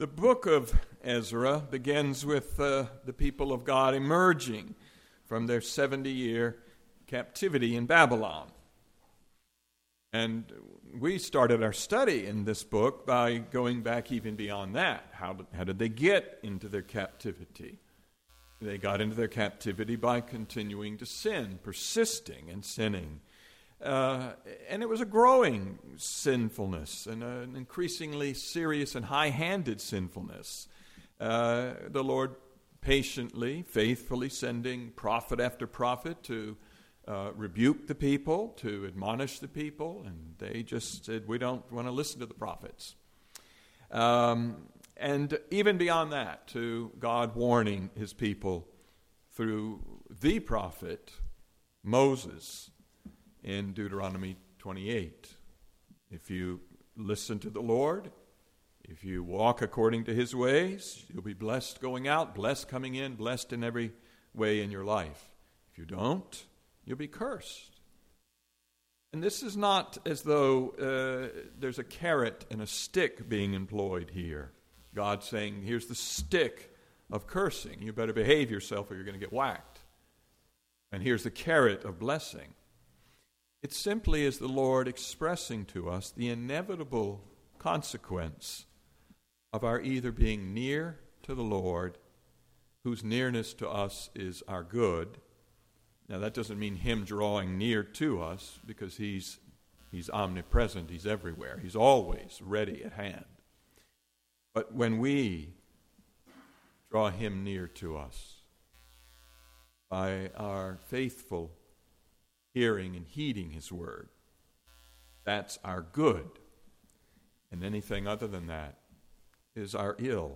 The book of Ezra begins with the people of God emerging from their 70-year captivity in Babylon. And we started our study in this book by going back even beyond that. How did they get into their captivity? They got into their captivity by continuing to sin, persisting in sinning. And it was a growing sinfulness and an increasingly serious and high-handed sinfulness. The Lord patiently, faithfully sending prophet after prophet to rebuke the people, to admonish the people, and they just said, we don't want to listen to the prophets. And even beyond that, to God warning his people through the prophet Moses in Deuteronomy 28. If you listen to the Lord, if you walk according to his ways, you'll be blessed going out, blessed coming in, blessed in every way in your life. If you don't, you'll be cursed. And this is not as though there's a carrot and a stick being employed here. God saying, here's the stick of cursing. You better behave yourself or you're going to get whacked. And here's the carrot of blessing. It simply is the Lord expressing to us the inevitable consequence of our either being near to the Lord, whose nearness to us is our good. Now that doesn't mean him drawing near to us, because he's omnipresent, he's everywhere, he's always ready at hand. But when we draw him near to us by our faithful hearing and heeding his word, that's our good. And anything other than that is our ill,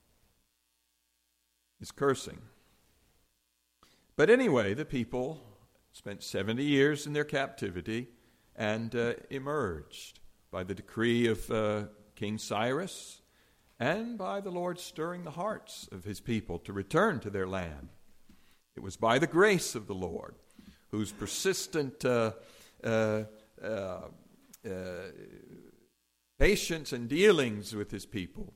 is cursing. But anyway, the people spent 70 years in their captivity and emerged by the decree of King Cyrus and by the Lord stirring the hearts of his people to return to their land. It was by the grace of the Lord, whose persistent patience and dealings with his people,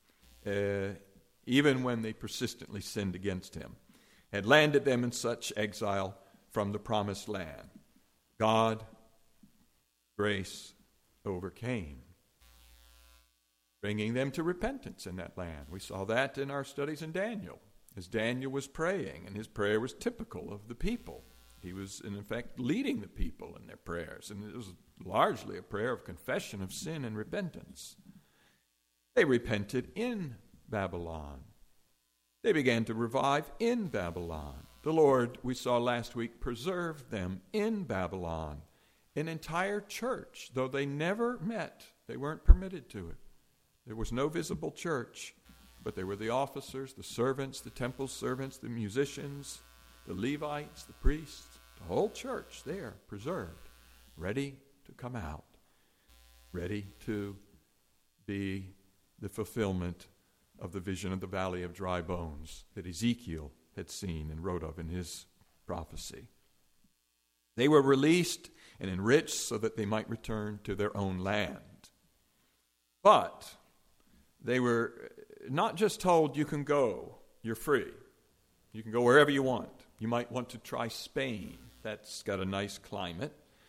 even when they persistently sinned against him, had landed them in such exile from the promised land. God, grace, overcame, bringing them to repentance in that land. We saw that in our studies in Daniel, as Daniel was praying, and his prayer was typical of the people. He was, in effect, leading the people in their prayers, and it was largely a prayer of confession of sin and repentance. They repented in Babylon. They began to revive in Babylon. The Lord, we saw last week, preserved them in Babylon. An entire church, though they never met, they weren't permitted to it. There was no visible church, but there were the officers, the servants, the temple servants, the musicians, the Levites, the priests, the whole church there, preserved, ready to come out, ready to be the fulfillment of the vision of the valley of dry bones that Ezekiel had seen and wrote of in his prophecy. They were released and enriched so that they might return to their own land. But they were not just told, you can go, you're free. You can go wherever you want. You might want to try Spain. That's got a nice climate.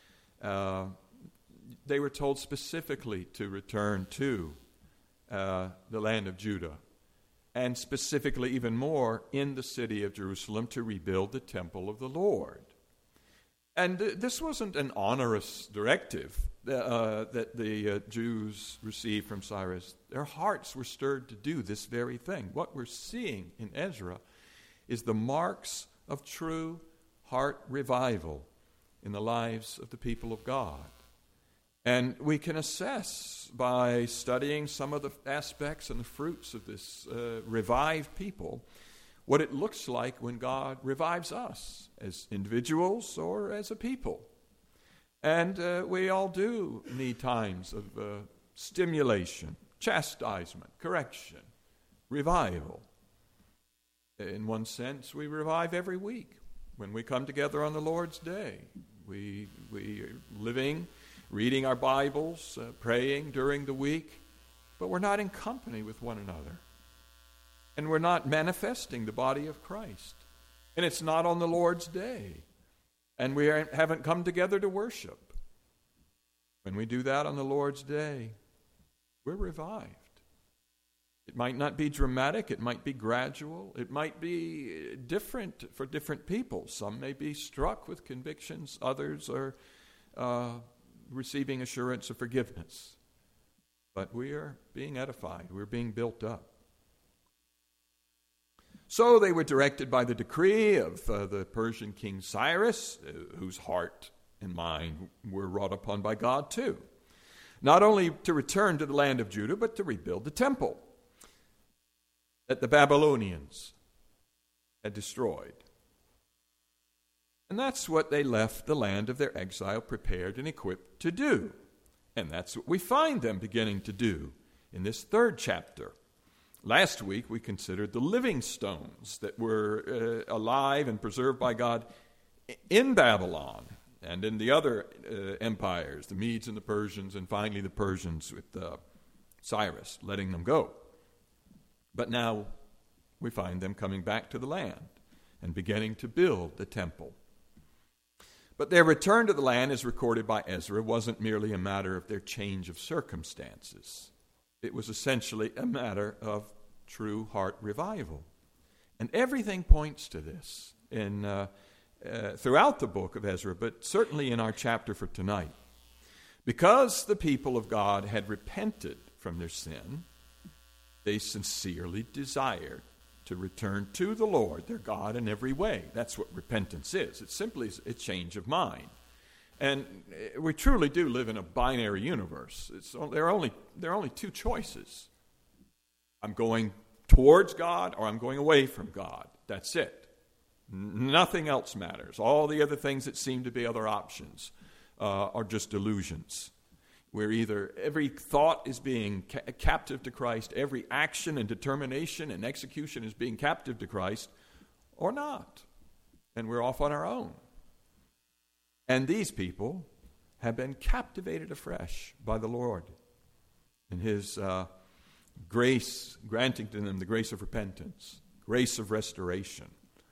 They were told specifically to return to the land of Judah, and specifically even more in the city of Jerusalem to rebuild the temple of the Lord. And this wasn't an onerous directive that the Jews received from Cyrus. Their hearts were stirred to do this very thing. What we're seeing in Ezra is the marks of true heart revival in the lives of the people of God. And we can assess by studying some of the aspects and the fruits of this revived people what it looks like when God revives us as individuals or as a people. And we all do need times of stimulation, chastisement, correction, revival. In one sense, we revive every week when we come together on the Lord's Day. We are living, reading our Bibles, praying during the week, but we're not in company with one another. And we're not manifesting the body of Christ. And it's not on the Lord's day. And we haven't come together to worship. When we do that on the Lord's day, we're revived. It might not be dramatic. It might be gradual. It might be different for different people. Some may be struck with convictions. Others are receiving assurance of forgiveness. But we are being edified. We're being built up. So they were directed by the decree of the Persian king Cyrus, whose heart and mind were wrought upon by God too. Not only to return to the land of Judah, but to rebuild the temple that the Babylonians had destroyed. And that's what they left the land of their exile prepared and equipped to do. And that's what we find them beginning to do in this third chapter. Last week we considered the living stones that were alive and preserved by God in Babylon and in the other empires, the Medes and the Persians, and finally the Persians with Cyrus, letting them go. But now we find them coming back to the land and beginning to build the temple. But their return to the land, as recorded by Ezra, wasn't merely a matter of their change of circumstances. It was essentially a matter of true heart revival. And everything points to this throughout the book of Ezra, but certainly in our chapter for tonight. Because the people of God had repented from their sin, they sincerely desired to return to the Lord, their God, in every way. That's what repentance is. It's simply a change of mind. And we truly do live in a binary universe. There are only two choices. I'm going towards God or I'm going away from God. That's it. Nothing else matters. All the other things that seem to be other options are just illusions. Where either every thought is being captive to Christ, every action and determination and execution is being captive to Christ, or not. And we're off on our own. And these people have been captivated afresh by the Lord and His grace, granting to them the grace of repentance, grace of restoration.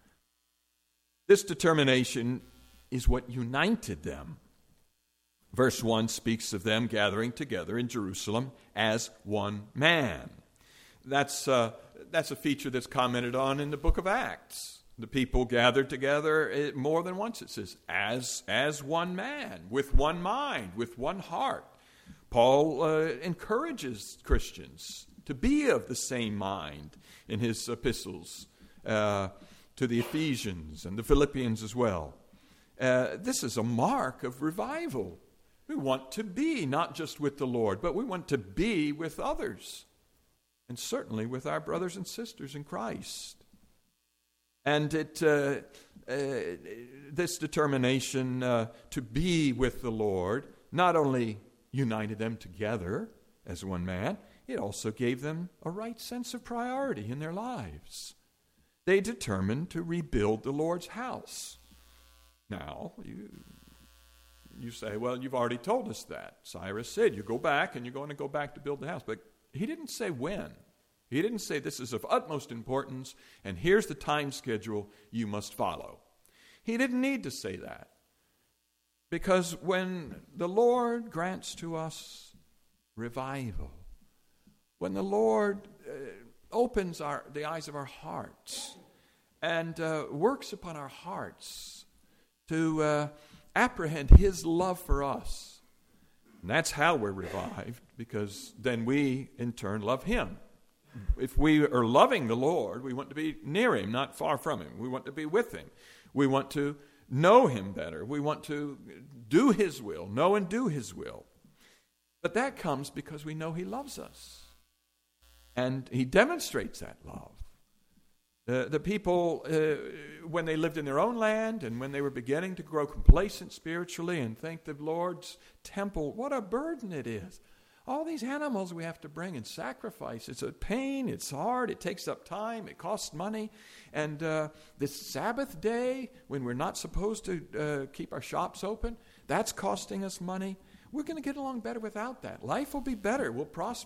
This determination is what united them. Verse 1 speaks of them gathering together in Jerusalem as one man. That's a feature that's commented on in the book of Acts. The people gathered together more than once. It says, as one man, with one mind, with one heart. Paul encourages Christians to be of the same mind in his epistles to the Ephesians and the Philippians as well. This is a mark of revival. We want to be not just with the Lord, but we want to be with others, and certainly with our brothers and sisters in Christ. And this determination to be with the Lord not only united them together as one man, it also gave them a right sense of priority in their lives. They determined to rebuild the Lord's house. Now, you say, well, you've already told us that. Cyrus said, you go back and you're going to go back to build the house. But he didn't say when. He didn't say this is of utmost importance and here's the time schedule you must follow. He didn't need to say that. Because when the Lord grants to us revival, when the Lord opens the eyes of our hearts and works upon our hearts to apprehend His love for us. And that's how we're revived, because then we, in turn, love Him. If we are loving the Lord, we want to be near Him, not far from Him. We want to be with Him. We want to know Him better. We want to do His will, know and do His will. But that comes because we know He loves us. And He demonstrates that love. The people, when they lived in their own land and when they were beginning to grow complacent spiritually and think the Lord's temple, what a burden it is. All these animals we have to bring and sacrifice. It's a pain, it's hard, it takes up time, it costs money. And this Sabbath day, when we're not supposed to keep our shops open, that's costing us money. We're going to get along better without that. Life will be better, we'll prosper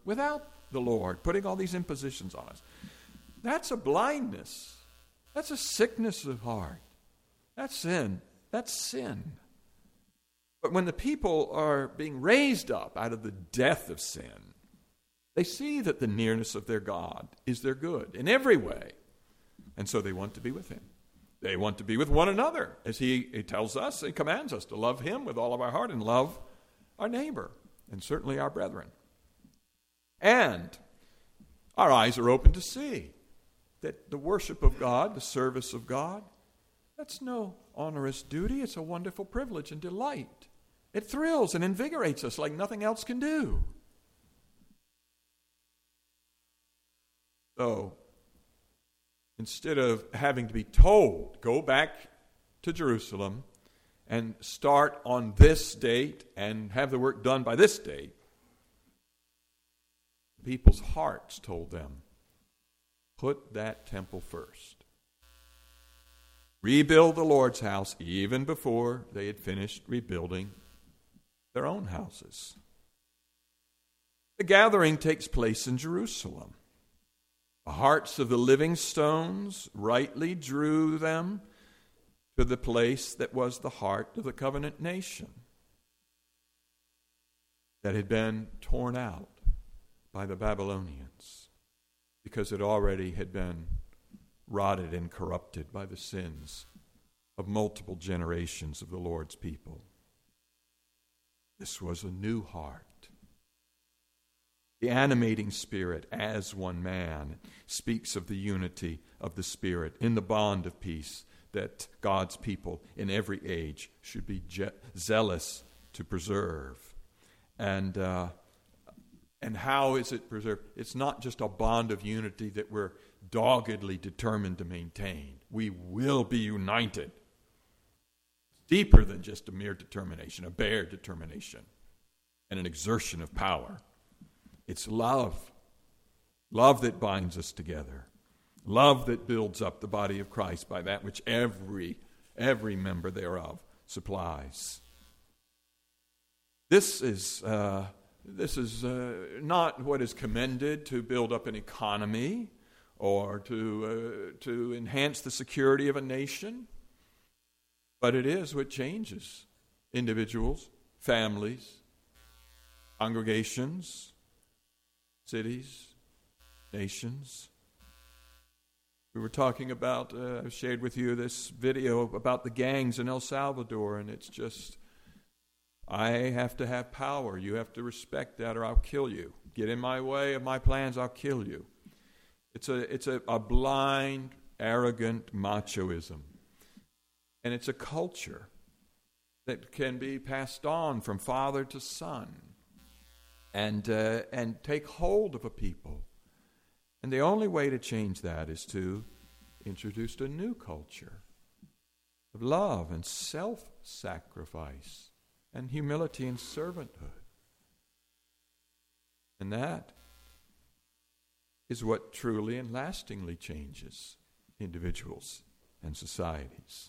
without the Lord, putting all these impositions on us. That's a blindness. That's a sickness of heart. That's sin. That's sin. But when the people are being raised up out of the death of sin, they see that the nearness of their God is their good in every way. And so they want to be with him. They want to be with one another, as he tells us and commands us to love him with all of our heart and love our neighbor, and certainly our brethren. And our eyes are open to see that the worship of God, the service of God, that's no onerous duty. It's a wonderful privilege and delight. It thrills and invigorates us like nothing else can do. So, instead of having to be told, go back to Jerusalem and start on this date and have the work done by this date, people's hearts told them, put that temple first. Rebuild the Lord's house even before they had finished rebuilding their own houses. The gathering takes place in Jerusalem. The hearts of the living stones rightly drew them to the place that was the heart of the covenant nation that had been torn out by the Babylonians because it already had been rotted and corrupted by the sins of multiple generations of the Lord's people. This was a new heart. The animating Spirit, as one man, speaks of the unity of the Spirit in the bond of peace that God's people in every age should be zealous to preserve. And how is it preserved? It's not just a bond of unity that we're doggedly determined to maintain. We will be united. Deeper than just a mere determination, a bare determination, and an exertion of power. It's love. Love that binds us together. Love that builds up the body of Christ by that which every member thereof supplies. This is not what is commended to build up an economy or to enhance the security of a nation, but it is what changes individuals, families, congregations, cities, nations. We were talking about, I shared with you this video about the gangs in El Salvador, and it's just, I have to have power. You have to respect that or I'll kill you. Get in my way of my plans, I'll kill you. It's a blind, arrogant machoism. And it's a culture that can be passed on from father to son and take hold of a people. And the only way to change that is to introduce a new culture of love and self-sacrifice and humility and servanthood. And that is what truly and lastingly changes individuals and societies.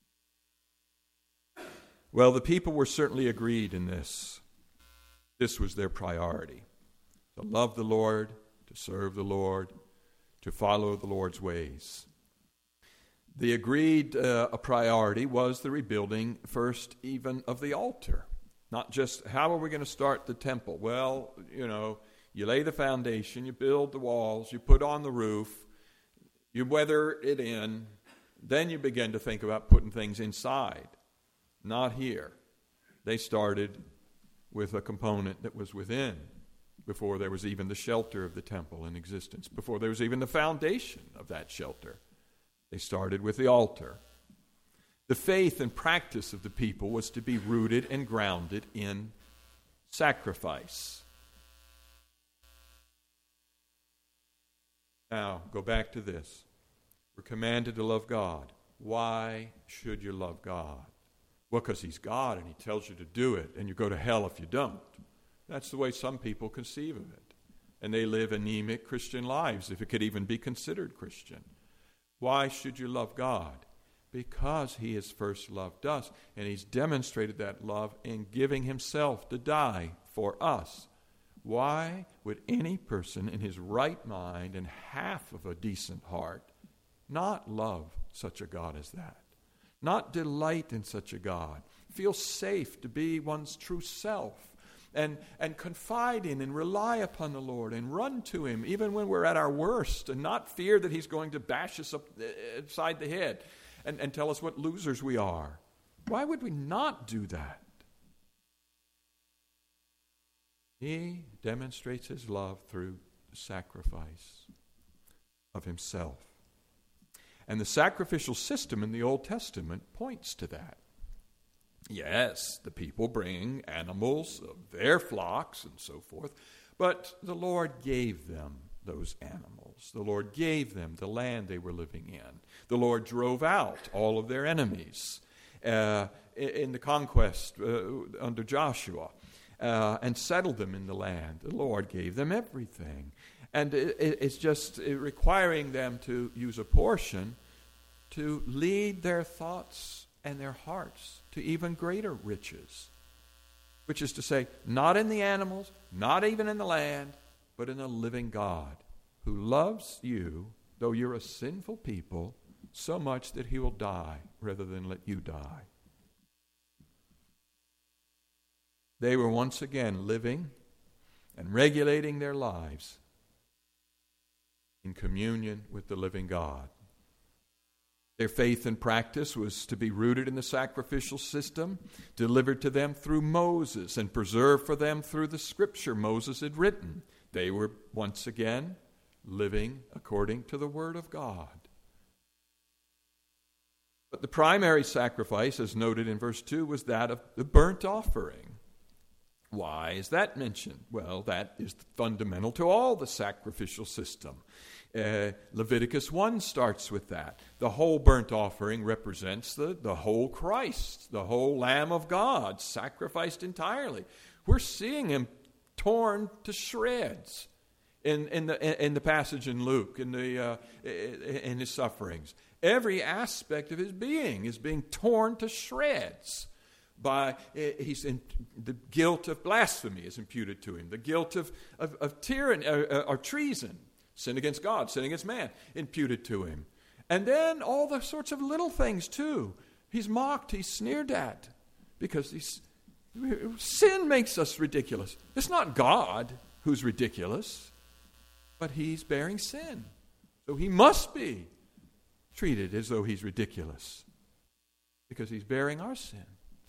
Well, the people were certainly agreed in this. This was their priority. To love the Lord, to serve the Lord, to follow the Lord's ways. The agreed priority was the rebuilding first even of the altar. Not just, how are we going to start the temple? Well, you lay the foundation, you build the walls, you put on the roof, you weather it in, then you begin to think about putting things inside. Not here. They started with a component that was within before there was even the shelter of the temple in existence, before there was even the foundation of that shelter. They started with the altar. The faith and practice of the people was to be rooted and grounded in sacrifice. Now, go back to this. We're commanded to love God. Why should you love God? Well, because he's God and he tells you to do it, and you go to hell if you don't. That's the way some people conceive of it. And they live anemic Christian lives, if it could even be considered Christian. Why should you love God? Because he has first loved us, and he's demonstrated that love in giving himself to die for us Why would any person in his right mind and half of a decent heart not love such a God as that? Not delight in such a God? Feel safe to be one's true self and confide in and rely upon the Lord and run to Him even when we're at our worst and not fear that He's going to bash us upside the head and tell us what losers we are. Why would we not do that? He demonstrates His love through the sacrifice of Himself. And the sacrificial system in the Old Testament points to that. Yes, the people bring animals of their flocks and so forth, but the Lord gave them those animals. The Lord gave them the land they were living in. The Lord drove out all of their enemies in the conquest under Joshua. And settled them in the land. The Lord gave them everything. And it's just requiring them to use a portion to lead their thoughts and their hearts to even greater riches. Which is to say, not in the animals, not even in the land, but in a living God who loves you, though you're a sinful people, so much that He will die rather than let you die. They were once again living and regulating their lives in communion with the living God. Their faith and practice was to be rooted in the sacrificial system, delivered to them through Moses and preserved for them through the scripture Moses had written. They were once again living according to the Word of God. But the primary sacrifice, as noted in verse 2, was that of the burnt offering. Why is that mentioned? Well, that is fundamental to all the sacrificial system. Leviticus 1 starts with that. The whole burnt offering represents the whole Christ, the whole Lamb of God, sacrificed entirely. We're seeing Him torn to shreds in the passage in Luke, in His sufferings. Every aspect of His being is being torn to shreds. The guilt of blasphemy is imputed to Him. The guilt of tyranny or treason, sin against God, sin against man, imputed to Him. And then all the sorts of little things too. He's mocked, He's sneered at, because sin makes us ridiculous. It's not God who's ridiculous, but He's bearing sin. So He must be treated as though He's ridiculous, because He's bearing our sin.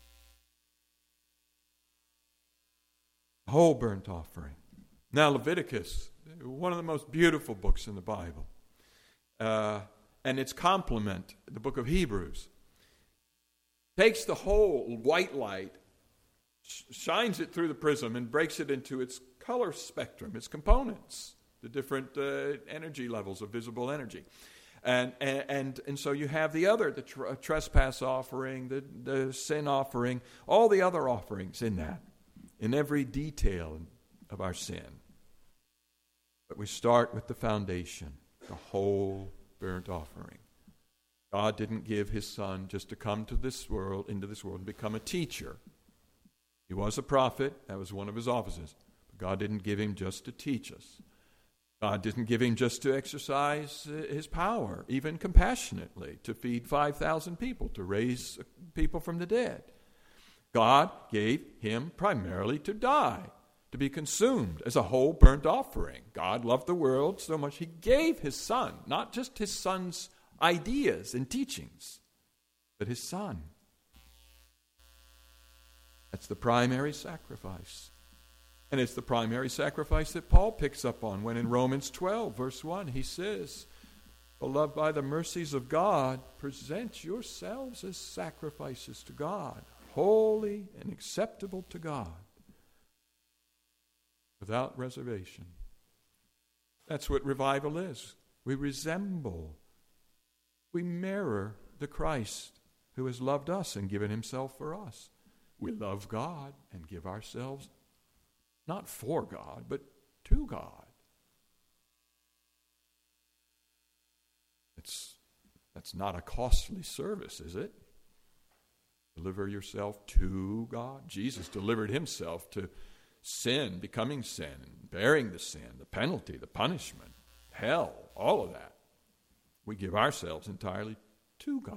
Whole burnt offering. Now Leviticus, one of the most beautiful books in the Bible, and its complement, the book of Hebrews, takes the whole white light, shines it through the prism, and breaks it into its color spectrum, its components, the different energy levels of visible energy. And so you have the trespass offering, the sin offering, all the other offerings in that, in every detail of our sin. But we start with the foundation, the whole burnt offering. God didn't give His Son just to come to this world, into this world, and become a teacher. He was a prophet. That was one of His offices. But God didn't give Him just to teach us. God didn't give Him just to exercise His power, even compassionately, to feed 5,000 people, to raise people from the dead. God gave Him primarily to die, to be consumed as a whole burnt offering. God loved the world so much He gave His Son, not just His Son's ideas and teachings, but His Son. That's the primary sacrifice. And it's the primary sacrifice that Paul picks up on when in Romans 12, verse 1, he says, "Beloved, by the mercies of God, present yourselves as sacrifices to God, holy and acceptable to God, without reservation." That's what revival is. We resemble, we mirror the Christ who has loved us and given Himself for us. We love God and give ourselves not for God, but to God. That's not a costly service, is it? Deliver yourself to God. Jesus delivered Himself to sin, becoming sin, bearing the sin, the penalty, the punishment, hell, all of that. We give ourselves entirely to God.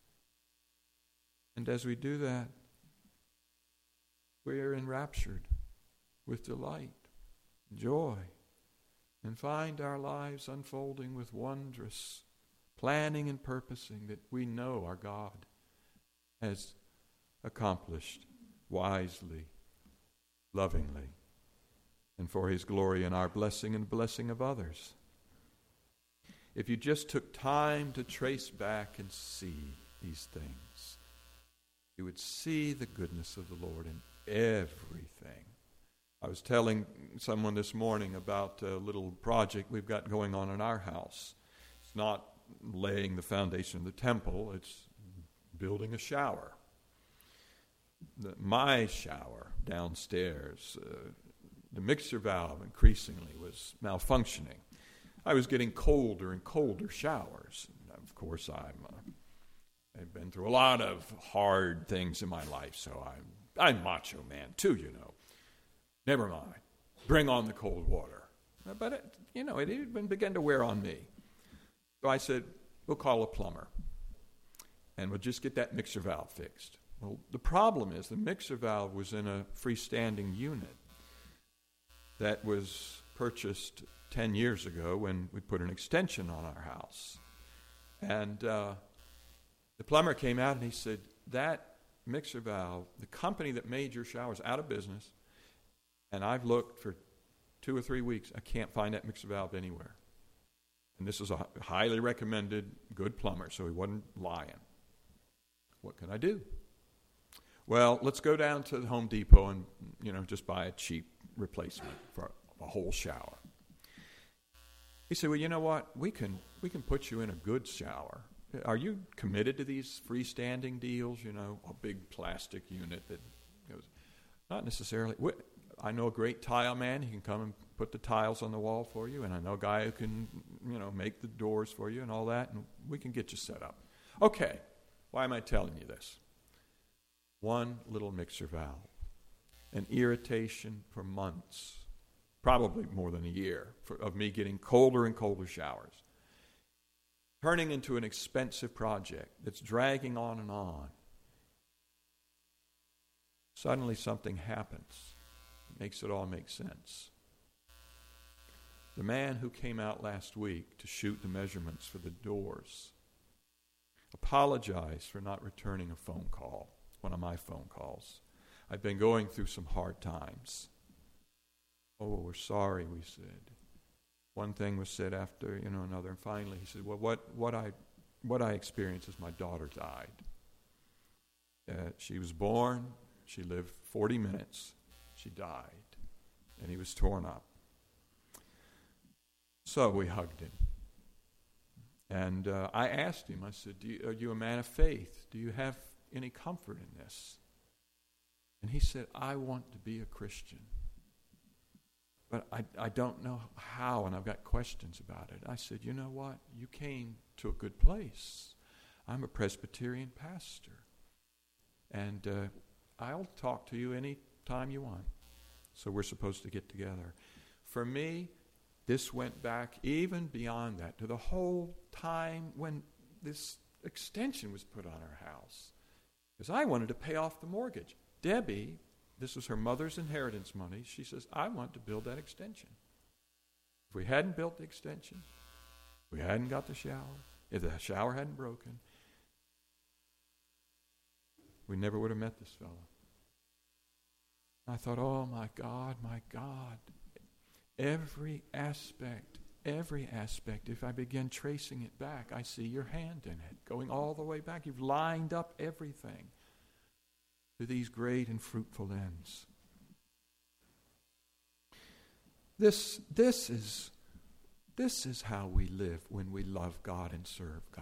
And as we do that, we are enraptured with delight, joy, and find our lives unfolding with wondrous planning and purposing that we know our God has accomplished wisely, lovingly, and for His glory and our blessing and blessing of others. If you just took time to trace back and see these things, you would see the goodness of the Lord in everything. I was telling someone this morning about a little project we've got going on in our house. It's not laying the foundation of the temple, it's building a shower. My shower downstairs, the mixer valve increasingly was malfunctioning. I was getting colder and colder showers. And of course, I've been through a lot of hard things in my life, so I'm macho man too, you know. Never mind. Bring on the cold water. But it even began to wear on me. So I said, we'll call a plumber, and we'll just get that mixer valve fixed. Well, the problem is the mixer valve was in a freestanding unit that was purchased 10 years ago when we put an extension on our house. And the plumber came out and he said, that mixer valve, the company that made your showers, out of business, and I've looked for 2 or 3 weeks. I can't find that mixer valve anywhere. And this is a highly recommended good plumber, so he wasn't lying. What can I do? Well, let's go down to the Home Depot and, just buy a cheap replacement for a whole shower. He said, well, you know what? We can put you in a good shower. Are you committed to these freestanding deals? A big plastic unit that goes. Not necessarily. I know a great tile man. He can come and put the tiles on the wall for you. And I know a guy who can, make the doors for you and all that. And we can get you set up. Okay. Why am I telling you this? One little mixer valve. An irritation for months. Probably more than a year of me getting colder and colder showers. Turning into an expensive project that's dragging on and on. Suddenly something happens. It makes it all make sense. The man who came out last week to shoot the measurements for the doors apologized for not returning a phone call, one of my phone calls. I've been going through some hard times. Oh, we're sorry, we said. One thing was said after, another, and finally he said, well, what I experienced is my daughter died. She was born, she lived 40 minutes, she died, and he was torn up. So we hugged him. And I asked him, I said, are you a man of faith? Do you have any comfort in this? And he said, I want to be a Christian. But I don't know how, and I've got questions about it. I said, you know what? You came to a good place. I'm a Presbyterian pastor. And I'll talk to you any time you want. So we're supposed to get together. For me, this went back even beyond that to the whole time when this extension was put on our house. Because I wanted to pay off the mortgage. Debbie, this was her mother's inheritance money. She says, I want to build that extension. If we hadn't built the extension, we hadn't got the shower, if the shower hadn't broken, we never would have met this fellow. I thought, oh my God, every aspect, if I begin tracing it back, I see your hand in it, going all the way back. You've lined up everything to these great and fruitful ends. This is how we live when we love God and serve God.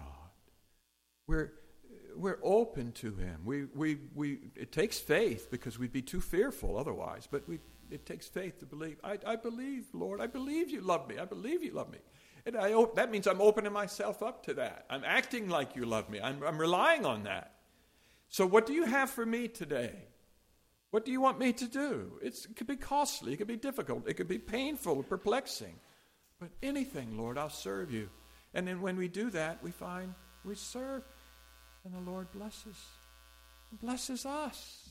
We're open to Him. It takes faith because we'd be too fearful otherwise. But it takes faith to believe. I believe, Lord. I believe you love me. I believe you love me. And that means I'm opening myself up to that. I'm acting like you love me. I'm relying on that. So what do you have for me today? What do you want me to do? It could be costly. It could be difficult. It could be painful, perplexing. But anything, Lord, I'll serve you. And then when we do that, we find we serve, and the Lord blesses us.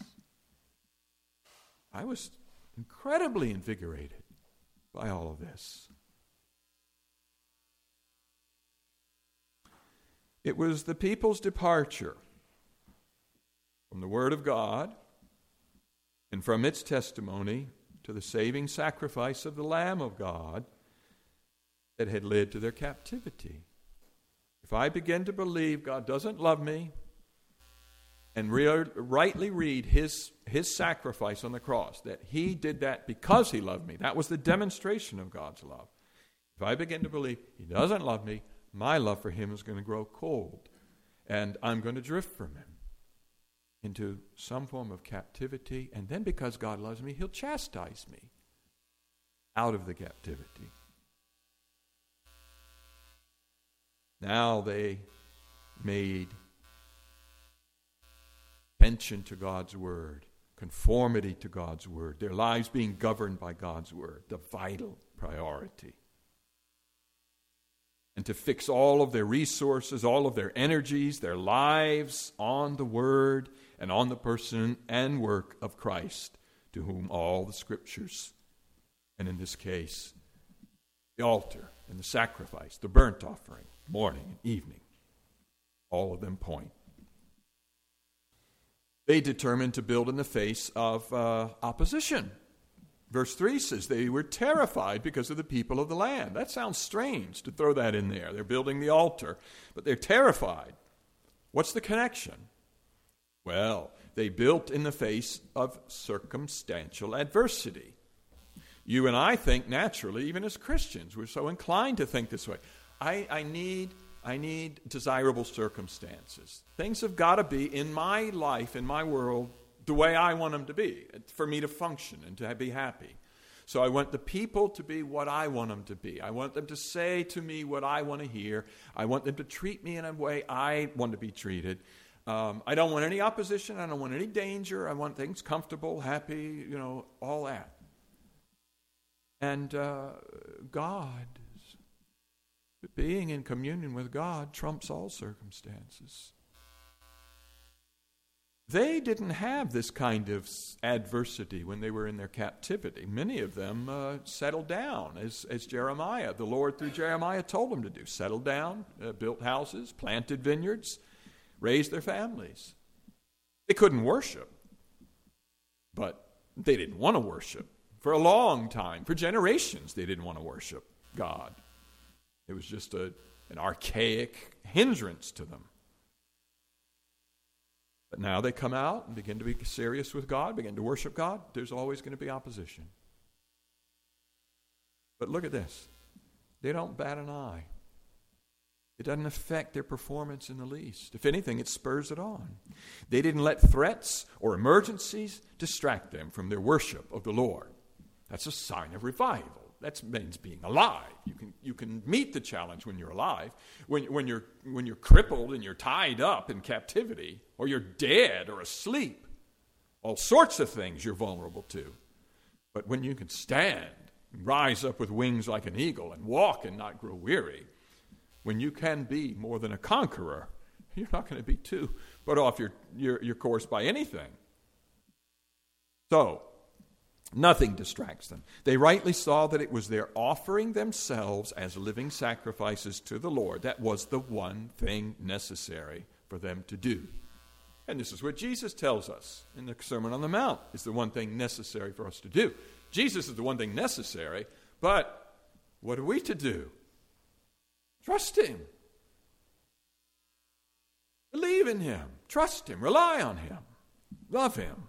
I was incredibly invigorated by all of this. It was the people's departure from the Word of God and from its testimony to the saving sacrifice of the Lamb of God that had led to their captivity. If I begin to believe God doesn't love me and rightly read his sacrifice on the cross, that he did that because he loved me, that was the demonstration of God's love. If I begin to believe he doesn't love me, my love for him is going to grow cold, and I'm going to drift from him into some form of captivity, and then because God loves me, he'll chastise me out of the captivity. Now they made attention to God's word, conformity to God's word, their lives being governed by God's word, the vital priority. And to fix all of their resources, all of their energies, their lives on the word and on the person and work of Christ, to whom all the scriptures, and in this case, the altar and the sacrifice, the burnt offering, morning and evening, all of them point. They determined to build in the face of opposition. Verse 3 says they were terrified because of the people of the land. That sounds strange to throw that in there. They're building the altar, but they're terrified. What's the connection? Well, they built in the face of circumstantial adversity. You and I think naturally, even as Christians, we're so inclined to think this way. I need desirable circumstances. Things have got to be in my life, in my world, the way I want them to be, for me to function and to be happy. So I want the people to be what I want them to be. I want them to say to me what I want to hear. I want them to treat me in a way I want to be treated. I don't want any opposition. I don't want any danger. I want things comfortable, happy, all that. And God, being in communion with God, trumps all circumstances. They didn't have this kind of adversity when they were in their captivity. Many of them settled down, as Jeremiah, the Lord through Jeremiah told them to do. Settled down, built houses, planted vineyards, raised their families. They couldn't worship, but they didn't want to worship. For a long time, for generations, they didn't want to worship God. It was just an archaic hindrance to them. But now they come out and begin to be serious with God, begin to worship God. There's always going to be opposition. But look at this. They don't bat an eye. It doesn't affect their performance in the least. If anything, it spurs it on. They didn't let threats or emergencies distract them from their worship of the Lord. That's a sign of revival. That means being alive. You can meet the challenge when you're alive. When you're crippled and you're tied up in captivity, or you're dead or asleep, all sorts of things you're vulnerable to. But when you can stand, and rise up with wings like an eagle, and walk and not grow weary, when you can be more than a conqueror, you're not going to be too put off your course by anything. So, nothing distracts them. They rightly saw that it was their offering themselves as living sacrifices to the Lord. That was the one thing necessary for them to do. And this is what Jesus tells us in the Sermon on the Mount. It's the one thing necessary for us to do. Jesus is the one thing necessary, but what are we to do? Trust him. Believe in him. Trust him. Rely on him. Love him.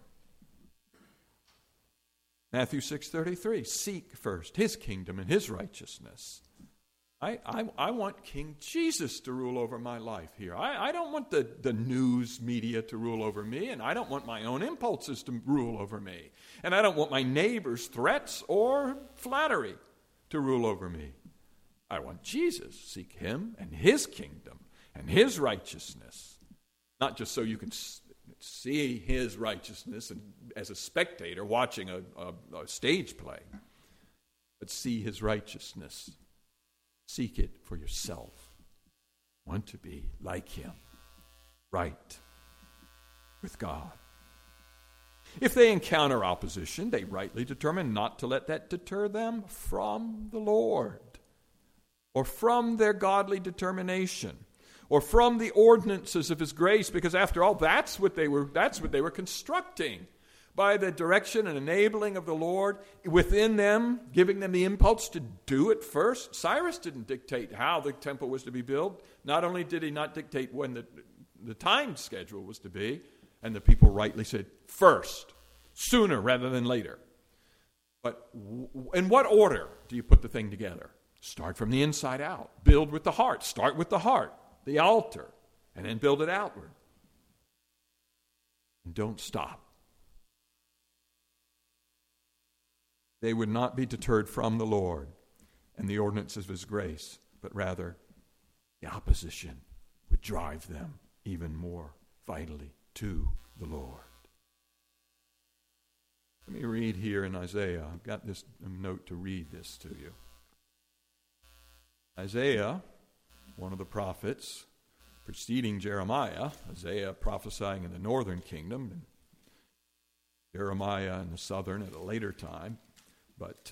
Matthew 6:33, seek first his kingdom and his righteousness. I want King Jesus to rule over my life here. I don't want the news media to rule over me, and I don't want my own impulses to rule over me. And I don't want my neighbor's threats or flattery to rule over me. I want Jesus. Seek him and his kingdom and his righteousness. Not just so you can see his righteousness and as a spectator watching a stage play, but see his righteousness. Seek it for yourself. Want to be like him, right with God. If they encounter opposition, they rightly determine not to let that deter them from the Lord, or from their godly determination, or from the ordinances of his grace, because after all, that's what they were constructing by the direction and enabling of the Lord within them, giving them the impulse to do it first. Cyrus didn't dictate how the temple was to be built. Not only did he not dictate when the time schedule was to be, and the people rightly said, first, sooner rather than later. But in what order do you put the thing together? Start from the inside out. Build with the heart. Start with the heart, the altar, and then build it outward. And don't stop. They would not be deterred from the Lord and the ordinances of his grace, but rather the opposition would drive them even more vitally to the Lord. Let me read here in Isaiah. I've got this note to read this to you. Isaiah, one of the prophets preceding Jeremiah, Isaiah prophesying in the northern kingdom, and Jeremiah in the southern at a later time. But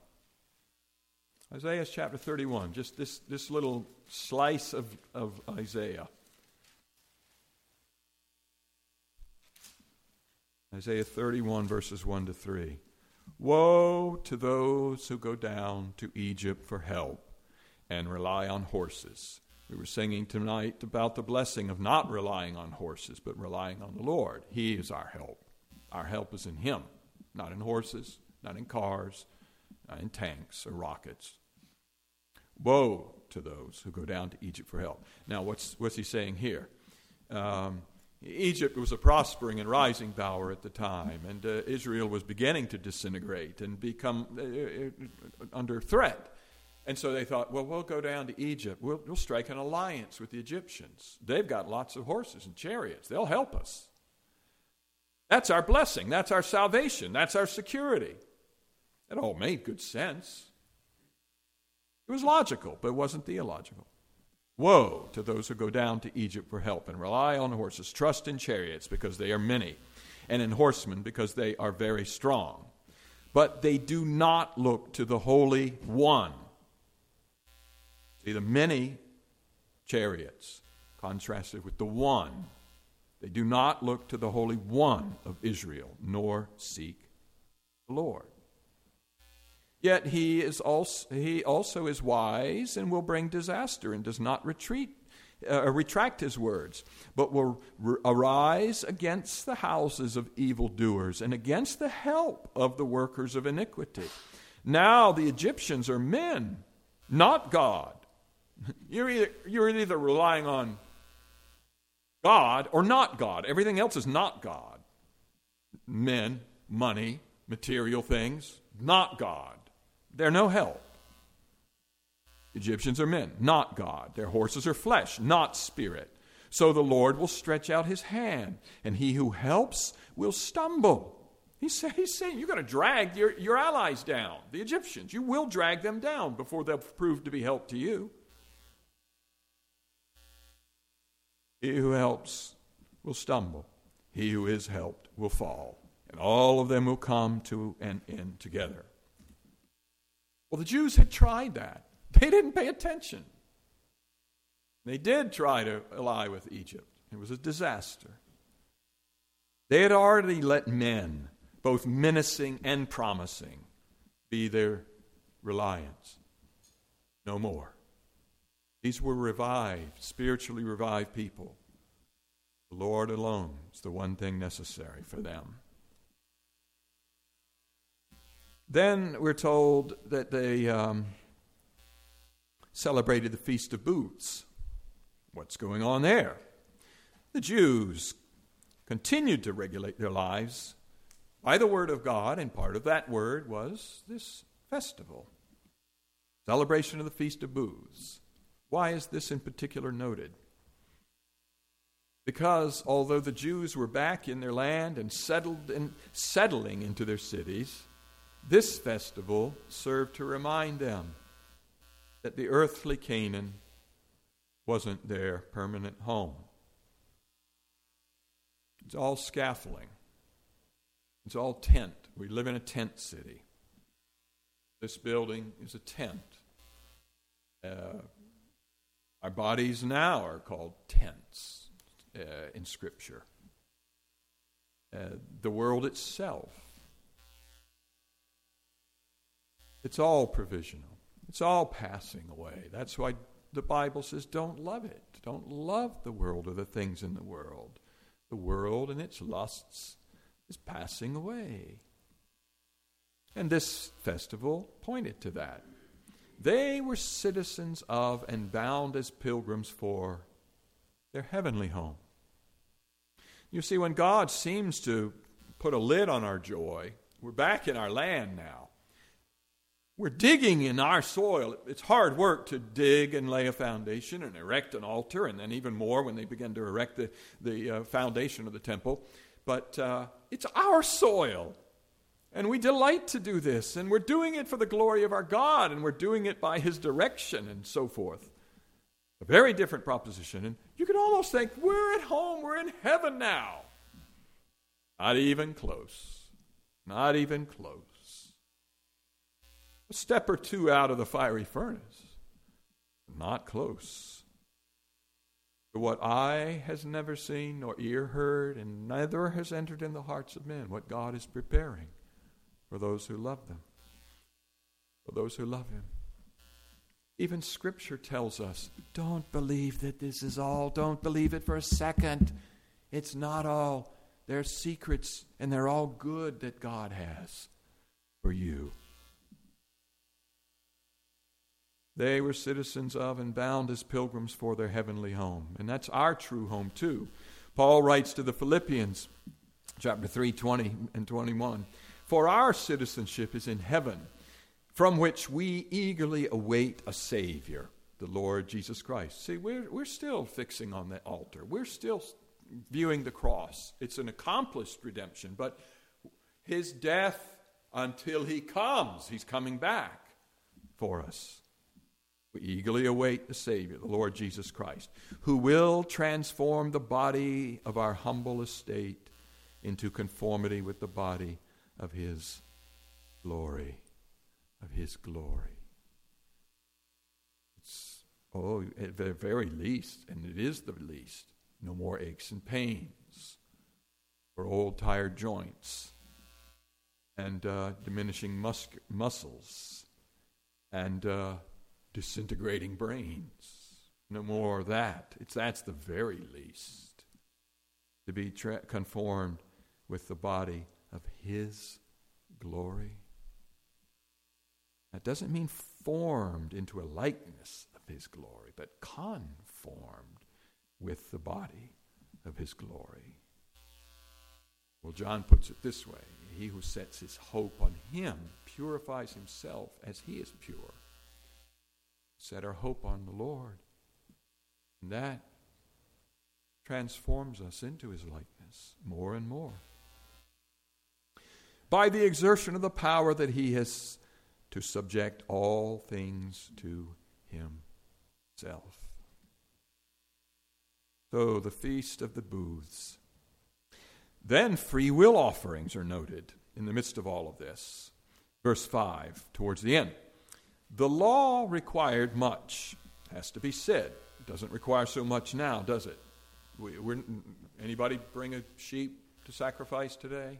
Isaiah chapter 31, just this little slice of Isaiah. Isaiah 31, verses 1 to 3. Woe to those who go down to Egypt for help and rely on horses. We were singing tonight about the blessing of not relying on horses, but relying on the Lord. He is our help. Our help is in him, not in horses, not in cars, not in tanks or rockets. Woe to those who go down to Egypt for help. Now, what's he saying here? Egypt was a prospering and rising power at the time, and Israel was beginning to disintegrate and become under threat. And so they thought, well, we'll go down to Egypt. We'll strike an alliance with the Egyptians. They've got lots of horses and chariots. They'll help us. That's our blessing. That's our salvation. That's our security. It all made good sense. It was logical, but it wasn't theological. Woe to those who go down to Egypt for help and rely on horses, trust in chariots because they are many, and in horsemen because they are very strong. But they do not look to the Holy One. See, the many chariots contrasted with the one. They do not look to the Holy One of Israel, nor seek the Lord. Yet he also is wise and will bring disaster and does not retract his words, but will arise against the houses of evildoers and against the help of the workers of iniquity. Now the Egyptians are men, not God. You're either relying on God or not God. Everything else is not God. Men, money, material things, not God. They're no help. Egyptians are men, not God. Their horses are flesh, not spirit. So the Lord will stretch out his hand, and he who helps will stumble. He's saying you're going to drag your allies down, the Egyptians. You will drag them down before they'll prove to be help to you. He who helps will stumble. He who is helped will fall. And all of them will come to an end together. Well, the Jews had tried that. They didn't pay attention. They did try to ally with Egypt. It was a disaster. They had already let men, both menacing and promising, be their reliance. No more. These were revived, spiritually revived people. The Lord alone is the one thing necessary for them. Then we're told that they celebrated the Feast of Booths. What's going on there? The Jews continued to regulate their lives by the word of God, and part of that word was this festival, celebration of the Feast of Booths. Why is this in particular noted? Because although the Jews were back in their land and settling into their cities, this festival served to remind them that the earthly Canaan wasn't their permanent home. It's all scaffolding. It's all tent. We live in a tent city. This building is a tent. Our bodies now are called tents in Scripture. The world itself. It's all provisional. It's all passing away. That's why the Bible says don't love it. Don't love the world or the things in the world. The world and its lusts is passing away. And this festival pointed to that. They were citizens of and bound as pilgrims for their heavenly home. You see, when God seems to put a lid on our joy, we're back in our land now. We're digging in our soil. It's hard work to dig and lay a foundation and erect an altar, and then even more when they begin to erect the foundation of the temple. But it's our soil, and we delight to do this, and we're doing it for the glory of our God, and we're doing it by His direction and so forth. A very different proposition, and you could almost think, we're at home, we're in heaven now. Not even close. Not even close. A step or two out of the fiery furnace. Not close. To what eye has never seen, nor ear heard, and neither has entered in the hearts of men, what God is preparing for those who love them, for those who love Him. Even Scripture tells us, don't believe that this is all. Don't believe it for a second. It's not all. They're secrets, and they're all good that God has for you. They were citizens of and bound as pilgrims for their heavenly home. And that's our true home too. Paul writes to the Philippians, chapter 3, 20 and 21, "For our citizenship is in heaven, from which we eagerly await a Savior, the Lord Jesus Christ." See, we're still fixing on the altar. We're still viewing the cross. It's an accomplished redemption, but His death until He comes. He's coming back for us. We eagerly await the Savior, the Lord Jesus Christ, who will transform the body of our humble estate into conformity with the body of His glory. Of His glory. It's, at the very least, and it is the least, no more aches and pains or old tired joints and diminishing muscles and disintegrating brains. No more of that. That's the very least. To be conformed with the body of His glory. That doesn't mean formed into a likeness of His glory, but conformed with the body of His glory. Well, John puts it this way: he who sets his hope on Him purifies himself as He is pure. Set our hope on the Lord. And that transforms us into His likeness more and more. By the exertion of the power that He has to subject all things to Himself. So the Feast of the Booths. Then free will offerings are noted in the midst of all of this. Verse 5, towards the end. The law required much, has to be said. It doesn't require so much now, does it? Anybody bring a sheep to sacrifice today?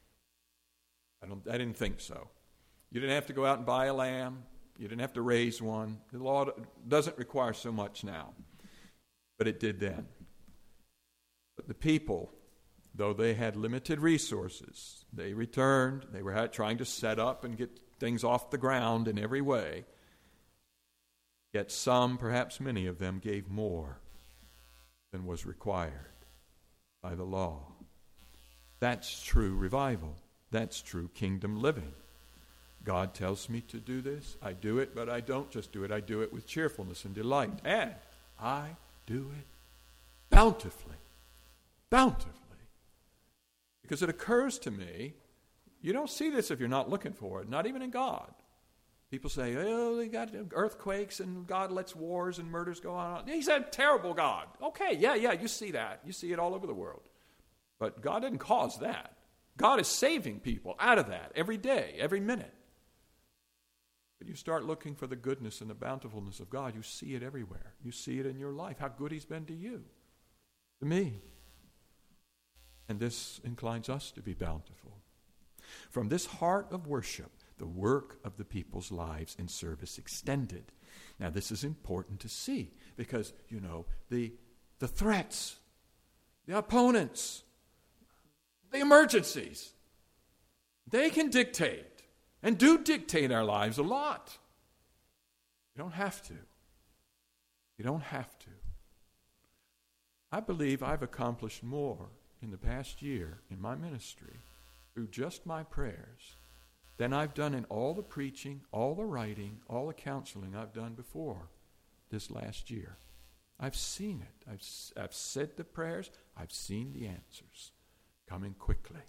I didn't think so. You didn't have to go out and buy a lamb. You didn't have to raise one. The law doesn't require so much now, but it did then. But the people, though they had limited resources, they returned. They were trying to set up and get things off the ground in every way. Yet some, perhaps many of them, gave more than was required by the law. That's true revival. That's true kingdom living. God tells me to do this. I do it, but I don't just do it. I do it with cheerfulness and delight. And I do it bountifully. bountifully. Because it occurs to me, you don't see this if you're not looking for it, not even in God. People say, oh, they got earthquakes and God lets wars and murders go on. He's a terrible God. Okay, yeah, you see that. You see it all over the world. But God didn't cause that. God is saving people out of that every day, every minute. But you start looking for the goodness and the bountifulness of God, you see it everywhere. You see it in your life, how good he's been to you, to me. And this inclines us to be bountiful. From this heart of worship, the work of the people's lives in service extended. Now this is important to see because, the threats, the opponents, the emergencies, they can dictate and do dictate our lives a lot. You don't have to. You don't have to. I believe I've accomplished more in the past year in my ministry through just my prayers than I've done in all the preaching, all the writing, all the counseling I've done before this last year. I've seen it. I've said the prayers. I've seen the answers coming quickly.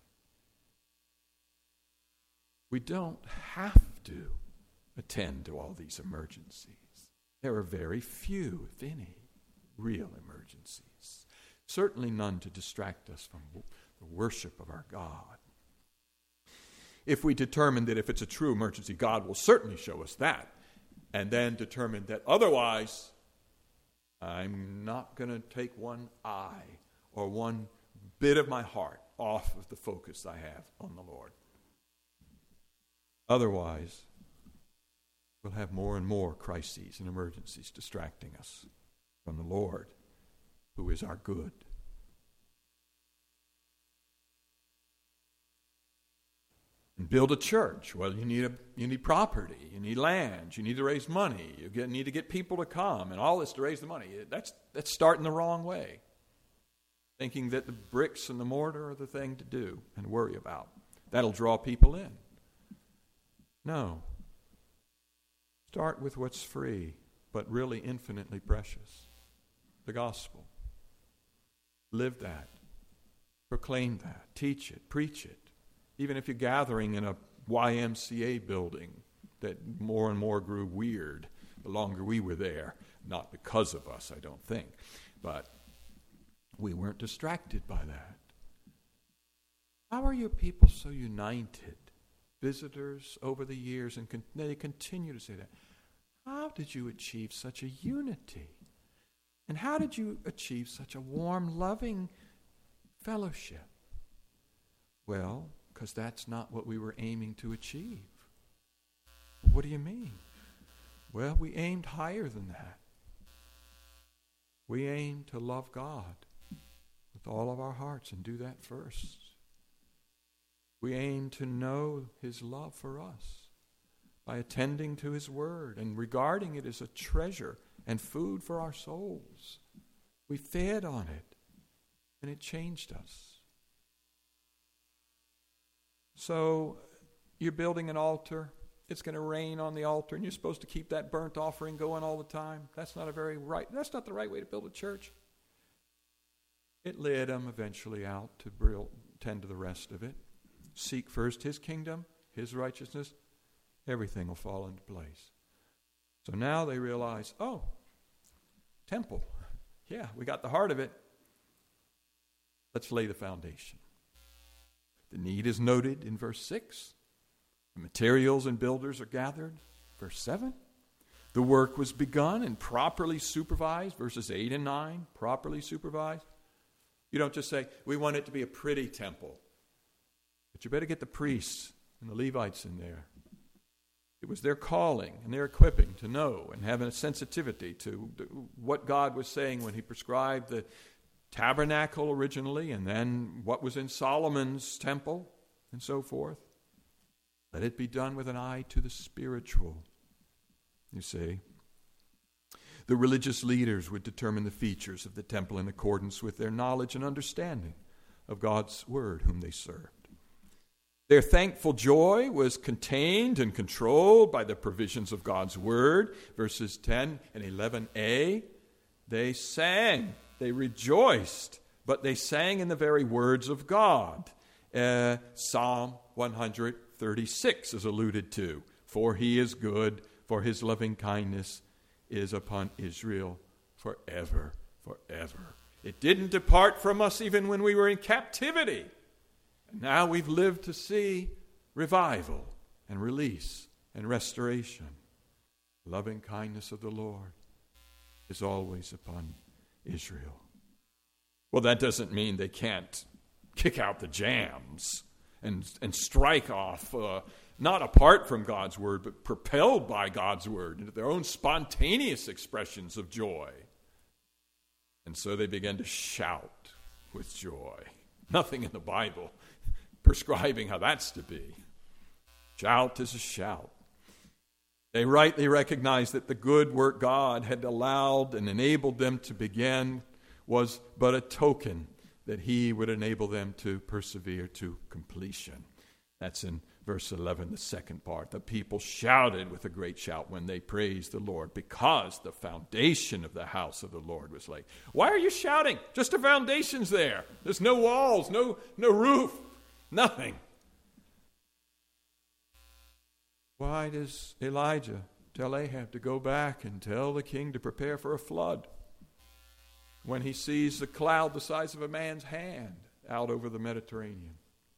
We don't have to attend to all these emergencies. There are very few, if any, real emergencies. Certainly none to distract us from the worship of our God. If we determine that if it's a true emergency, God will certainly show us that, and then determine that otherwise, I'm not going to take one eye or one bit of my heart off of the focus I have on the Lord. Otherwise, we'll have more and more crises and emergencies distracting us from the Lord, who is our good. And build a church. Well, you need property, you need land, you need to raise money, you need to get people to come, and all this to raise the money. That's starting the wrong way. Thinking that the bricks and the mortar are the thing to do and worry about. That'll draw people in. No. Start with what's free, but really infinitely precious. The gospel. Live that. Proclaim that. Teach it. Preach it. Even if you're gathering in a YMCA building that more and more grew weird the longer we were there. Not because of us, I don't think. But we weren't distracted by that. How are your people so united? Visitors over the years, and they continue to say that. How did you achieve such a unity? And how did you achieve such a warm, loving fellowship? Well, because that's not what we were aiming to achieve. What do you mean? Well, we aimed higher than that. We aimed to love God with all of our hearts and do that first. We aim to know his love for us by attending to his word and regarding it as a treasure and food for our souls. We fed on it, and it changed us. So you're building an altar. It's going to rain on the altar, and you're supposed to keep that burnt offering going all the time. That's not the right way to build a church. It led them eventually out to tend to the rest of it. Seek first his kingdom, his righteousness. Everything will fall into place. So now they realize, temple. Yeah, we got the heart of it. Let's lay the foundation. The need is noted in verse 6. The materials and builders are gathered. Verse 7. The work was begun and properly supervised. Verses 8 and 9, properly supervised. You don't just say, we want it to be a pretty temple. But you better get the priests and the Levites in there. It was their calling and their equipping to know and have a sensitivity to what God was saying when he prescribed the tabernacle originally and then what was in Solomon's temple and so forth. Let it be done with an eye to the spiritual, you see. The religious leaders would determine the features of the temple in accordance with their knowledge and understanding of God's word whom they served. Their thankful joy was contained and controlled by the provisions of God's word. Verses 10 and 11a, they sang, they rejoiced but they sang in the very words of God. Psalm 136 is alluded to. For he is good, for his loving kindness is upon Israel forever, forever. It didn't depart from us even when we were in captivity. And now we've lived to see revival and release and restoration. Loving kindness of the Lord is always upon Israel. Well, that doesn't mean they can't kick out the jams and strike off, not apart from God's word, but propelled by God's word into their own spontaneous expressions of joy. And so they began to shout with joy. Nothing in the Bible prescribing how that's to be. Shout is a shout. They rightly recognized that the good work God had allowed and enabled them to begin was but a token that he would enable them to persevere to completion. That's in verse 11, the second part. The people shouted with a great shout when they praised the Lord because the foundation of the house of the Lord was laid. Why are you shouting? Just the foundation's there. There's no walls, no roof, nothing. Why does Elijah tell Ahab to go back and tell the king to prepare for a flood when he sees the cloud the size of a man's hand out over the Mediterranean?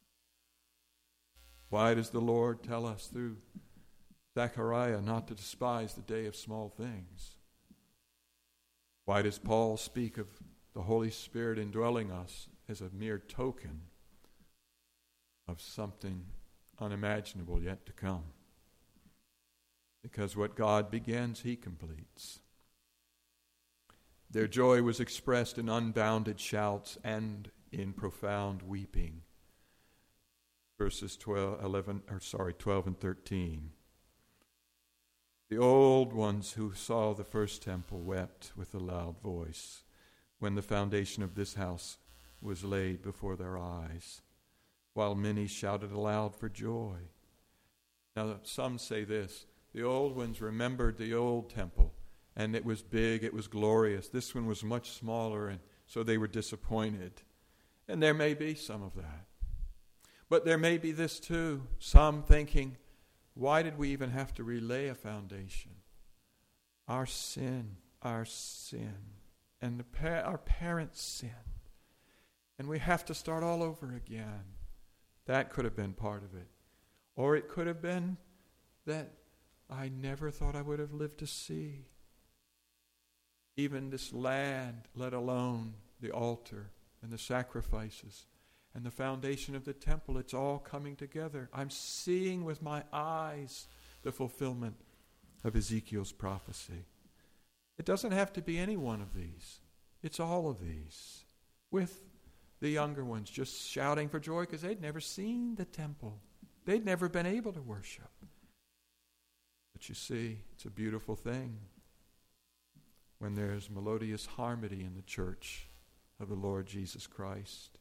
Why does the Lord tell us through Zechariah not to despise the day of small things? Why does Paul speak of the Holy Spirit indwelling us as a mere token of something unimaginable yet to come? Because what God begins, he completes. Their joy was expressed in unbounded shouts and in profound weeping. Verses 12 and 13. The old ones who saw the first temple wept with a loud voice when the foundation of this house was laid before their eyes, while many shouted aloud for joy. Now, some say this. The old ones remembered the old temple, and it was big, it was glorious. This one was much smaller, and so they were disappointed. And there may be some of that. But there may be this too, some thinking, why did we even have to relay a foundation? Our sin, and our parents' sin. And we have to start all over again. That could have been part of it. Or it could have been that I never thought I would have lived to see even this land, let alone the altar and the sacrifices and the foundation of the temple. It's all coming together. I'm seeing with my eyes the fulfillment of Ezekiel's prophecy. It doesn't have to be any one of these. It's all of these, with the younger ones just shouting for joy because they'd never seen the temple. They'd never been able to worship. But you see, it's a beautiful thing when there's melodious harmony in the church of the Lord Jesus Christ.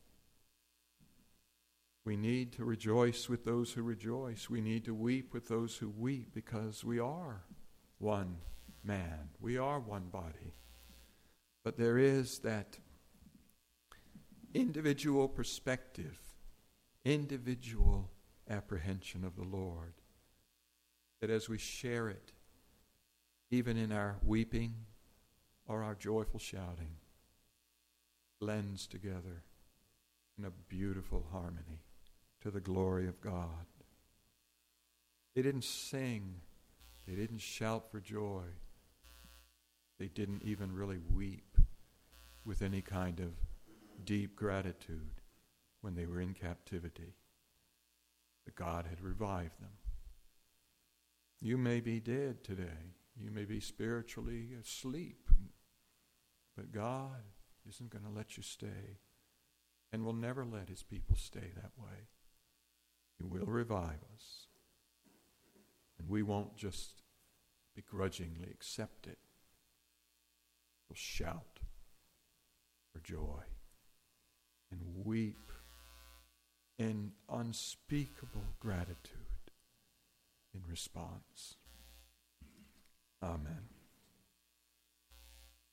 We need to rejoice with those who rejoice. We need to weep with those who weep because we are one man. We are one body. But there is that individual perspective, individual apprehension of the Lord, that as we share it, even in our weeping or our joyful shouting, blends together in a beautiful harmony to the glory of God. They didn't sing. They didn't shout for joy. They didn't even really weep with any kind of deep gratitude when they were in captivity. That God had revived them. You may be dead today. You may be spiritually asleep. But God isn't going to let you stay and will never let his people stay that way. He will revive us. And we won't just begrudgingly accept it. We'll shout for joy and weep in unspeakable gratitude in response. Amen.